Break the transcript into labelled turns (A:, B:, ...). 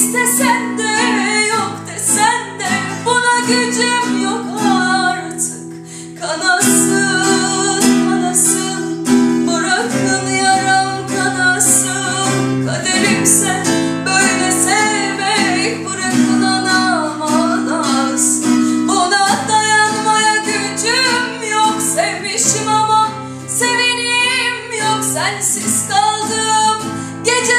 A: İstesen de yok desen de buna gücüm yok artık. Kanasın, kanasın, bırakın yaram kanasın. Kaderimse böyle sevmek, bırakın anam ağlasın. Buna dayanmaya gücüm yok, sevmişim ama sevenim yok. Sensiz kaldım gece